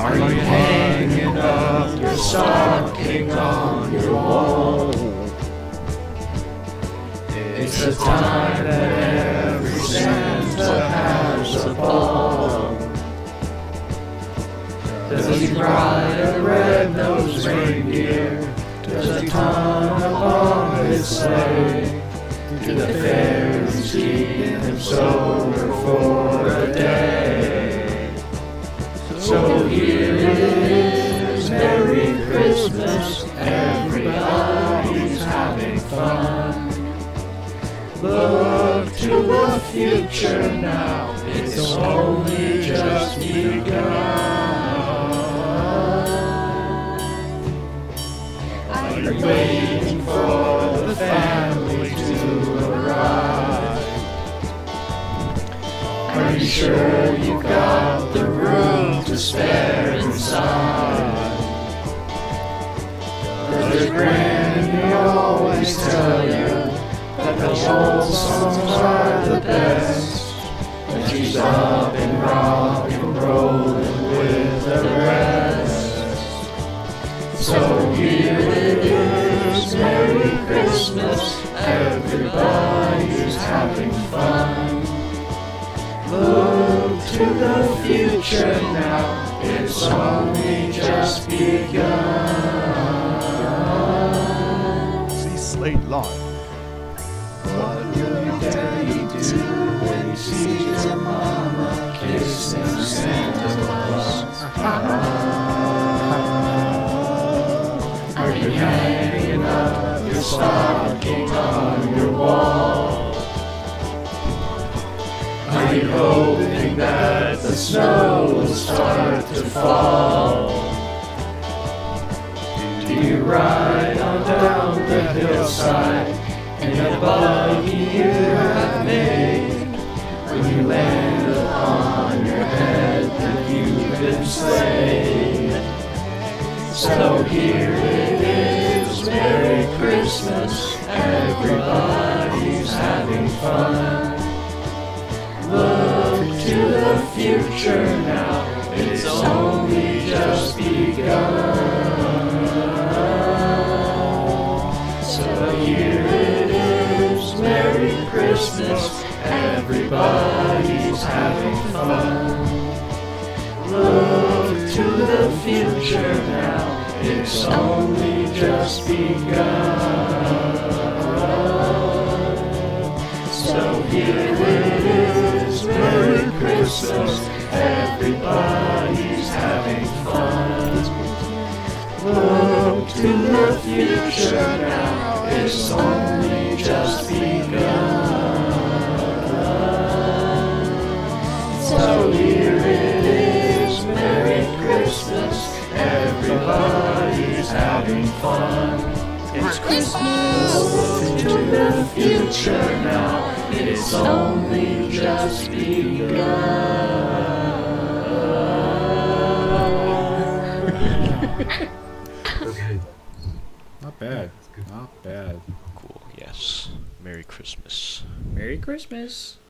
Are you hanging up your stocking on your wall? It's the time that every Santa has a ball. Does he ride a red-nosed reindeer? Does he come along his sleigh? Do the fairies keep him sober for a day? So here it is, Merry Christmas, everybody's having fun. Look to the future now, it's only just begun. Are you waiting for the family to arrive? Are you sure you've got the room to spare inside? Does your granny always tell you that the old songs are the best? When she's up and rock and rolling with the rest. So here it is, Merry Christmas, everybody's having fun. Look to the future now, it's only just begun. See Slate Live. What will your daddy do when he sees a mama kissing Santa Claus? Are you hanging up your stocking on your wall? Are you hoping that the snow will start to fall? Do you ride on down the hillside in a buggy you have made? When you land upon your head that you've been slayed. So here it is, Merry Christmas, everybody's having fun. Look to the future now, it's only just begun. So here it is, Merry Christmas, everybody's having fun. Look to the future now, it's only just begun. So here it is, Merry Christmas, everybody's having fun. Look to the future now, it's only just begun. So here it is, Merry Christmas, everybody's having fun. It's Christmas. Look to the future now, it's only just begun. Not bad. Not bad. Cool, yes. Merry Christmas. Merry Christmas.